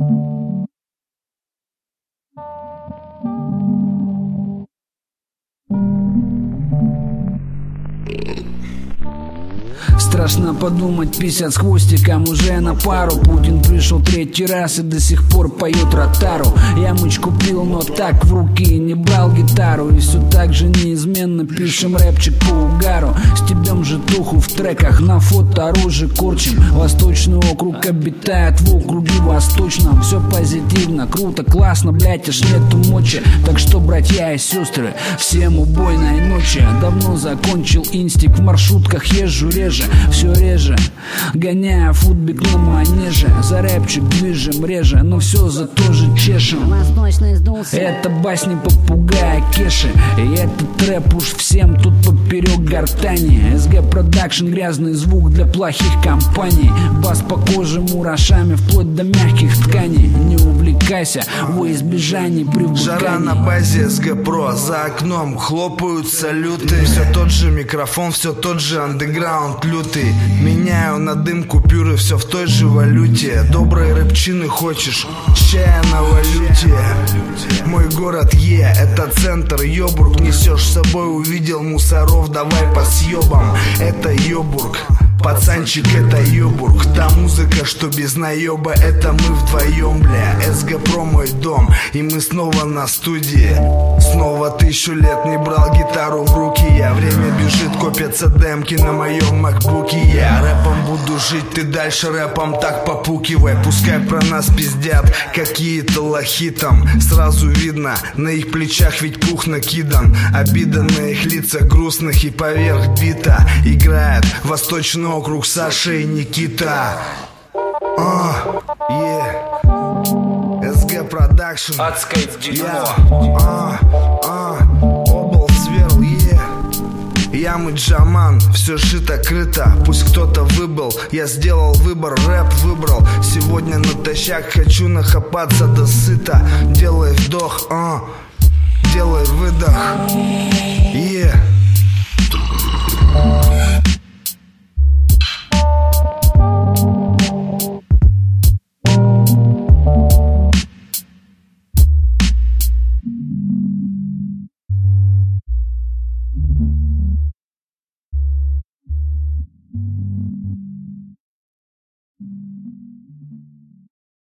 Страшно подумать, 50 с хвостиком уже на пару. Путин пришел 3-й раз и до сих пор поет ротару. Я мыч купил, но так в руки не брал гитару. И все так же неизменно пишем рэпчик по угару. Стебем житуху в треках, на фото оружие корчим. Восточный округ обитает в округе восточном. Все позитивно, круто, классно, блять, аж нету мочи. Так что, братья и сестры, всем убойной ночи. Давно закончил инстик, в маршрутках езжу реже. Все реже, гоняя футбик на манеже. За рэпчик движем реже, но все зато же чешем. Это басни попугая Кеши. И этот рэп уж всем тут поперек гортани. СГ Продакшн, грязный звук для плохих компаний. Бас по коже мурашами, вплоть до мягких тканей. Не увлекайся во избежание привыканий. Жара на базе СГ Про, за окном хлопают салюты. Все тот же микрофон, все тот же андеграунд лютый. Меняю на дым купюры, все в той же валюте. Доброй рэпчины хочешь, чая на валюте. Мой город это центр, Йобург. Несешь с собой, увидел мусоров, давай по съебам. Это Йобург, пацанчик, это Йобург. Та музыка, что без наеба, это мы вдвоем, бля. СГ Про мой дом, и мы снова на студии. Снова 1000 лет не брал гитару в руки я. Время бежит, копятся демки на моем макбуке я. Рэпом буду жить, ты дальше рэпом так попукивай. Пускай про нас пиздят какие-то лохи там. Сразу видно, на их плечах ведь пух накидан. Обида на их лицах грустных, и поверх бита играет Восточный округ Саша и Никита. СГ Продакшн, Адское дерьмо. Обл Сверл, Я Джаман, все шито-крыто. Пусть кто-то выбыл, я сделал выбор, рэп выбрал. Сегодня натощак хочу нахапаться до сыта. Делай вдох, делай выдох.